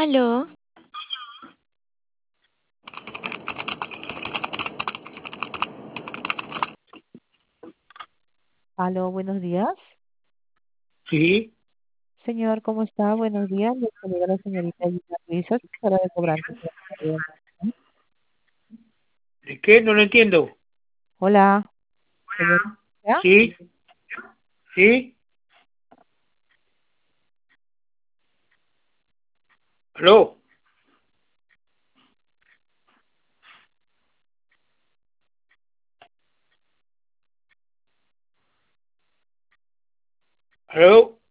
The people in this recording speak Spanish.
Aló, Aló, buenos días. Sí, Señor, ¿cómo está? Buenos días. Le saluda la señorita Gina Luisa, asesora de cobranza. ¿de qué? No lo entiendo. Hola, señor. ¿Ya? Sí, sí, aló, aló.